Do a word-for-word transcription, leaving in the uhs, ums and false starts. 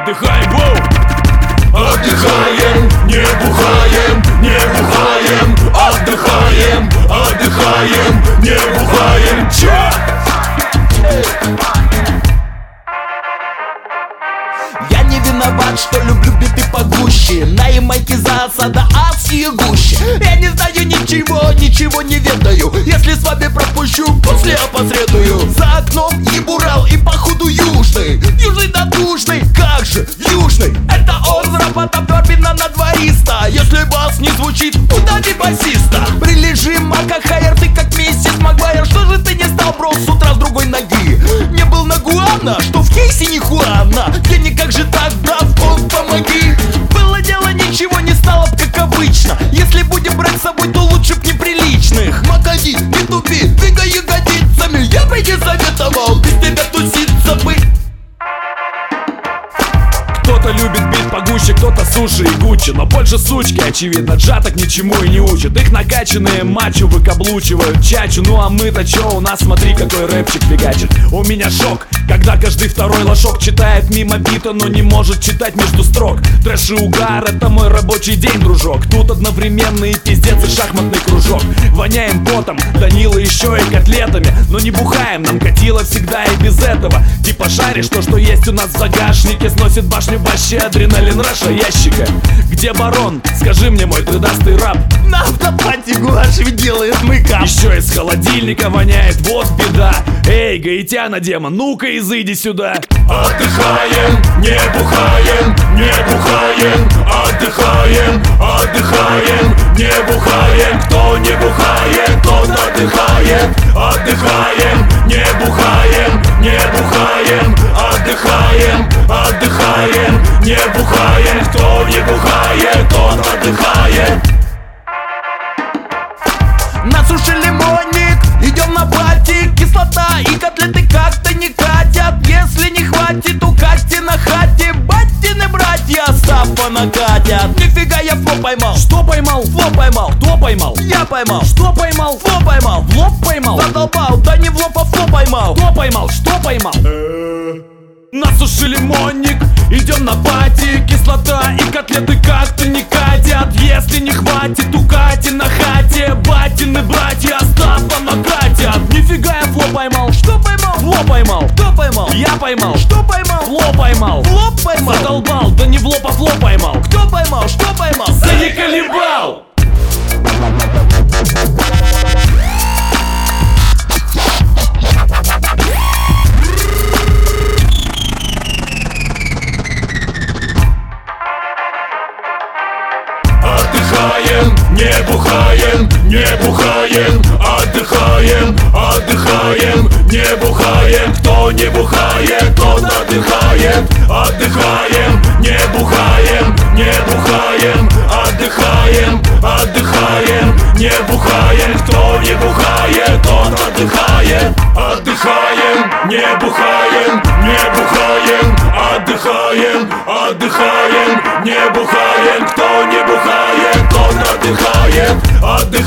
Отдыхаем, воу! Отдыхаем, не бухаем, не бухаем. Отдыхаем, отдыхаем, не бухаем. Чё? Я не виноват, что люблю биты погуще. На Ямайке за осада адские гущи. Я не знаю ничего, ничего не ведаю. Если с вами пропущу, после опосредую. За окном и Бурал, и походу южный. Южный надушный, как же южный? Это он с рапотом Торбина на двоиста. Если бас не звучит, удали басиста. Прилежи, Мака Хайер, ты как миссис Магуайр. Что же ты не стал, бро, с утра с другой ноги? Не был на Гуана, что в кейсе не Хуана. Денег как же так, брат, он помоги. Было дело, ничего не стало б как обычно. Если будем брать с собой, то лучше б неприличных. Макади, не тупи, двигай ягодицами. Я бы не советовал без тебя туситься бы. Кто-то любит бит погуще, кто-то суши и гуччи. Но больше сучки, очевидно, джаток ничему и не учат. Их накачанные мачо выкаблучивают чачу. Ну а мы-то чё, у нас смотри какой рэпчик фигачит. У меня шок, когда каждый второй лошок читает мимо бита, но не может читать между строк. Трэш и угар, это мой рабочий день, дружок. Тут одновременно и пиздец, и шахматный кружок. Воняем потом, Данила еще и котлетами. Но не бухаем, нам катило всегда и без этого. Типа шаришь, то, что есть у нас в загашнике, сносит башню вообще адреналин раша ящика. Где барон? Скажи мне, мой тридастый раб. На автопате гуашь ведь делает мейкап. Еще из холодильника воняет, вот беда. Эй, гаитяна демон, ну-ка изыди сюда. Отдыхаем, не бухаем, не бухаем. Отдыхаем, отдыхаем, не бухаем. Кто не бухает, тот отдыхает. Отдыхаем, не бухаем, не бухаем. Отдыхаем, отдыхаем, не бухаем. Кто не бухает, тот отдыхает. Насушили лимонник, идем на пати. Кислота и котлеты как-то не катят. Если не хватит, укатьте на хате. Батины братья сапа накатят. Нифига я фло поймал. Что поймал? Фло поймал. Кто поймал? Я поймал. Что поймал? Фло поймал. В лоб поймал? Задолбал, да не в лоб, а фло поймал. Кто поймал? Что поймал? Насушили лимонник, идем на пати. Кислота и котлеты как-то не катят. Если не хватит, укати на хате. Батины братья Остапа накатят. Нифига я фло поймал. Что поймал? Фло поймал. Кто поймал? Я поймал. Что поймал? Фло поймал. В лоб поймал. Задолбал, да не в лоб, а фло поймал. Кто поймал? Что поймал? Заколебал. Отдыхаем, не бухаем, не бухаем. Отдыхаем, отдыхаем, не бухаем. Кто не бухает, тот отдыхает. Отдыхаем, не бухаем, не бухаем. Отдыхаем, отдыхаем, не бухаем. Кто не бухает, тот отдыхает. Отдыхаем, не бухаем, не бухаем. Отдыхаем, отдыхаем, не бухаем. Кто не бухает, тот отдыхает. Отдыхаем.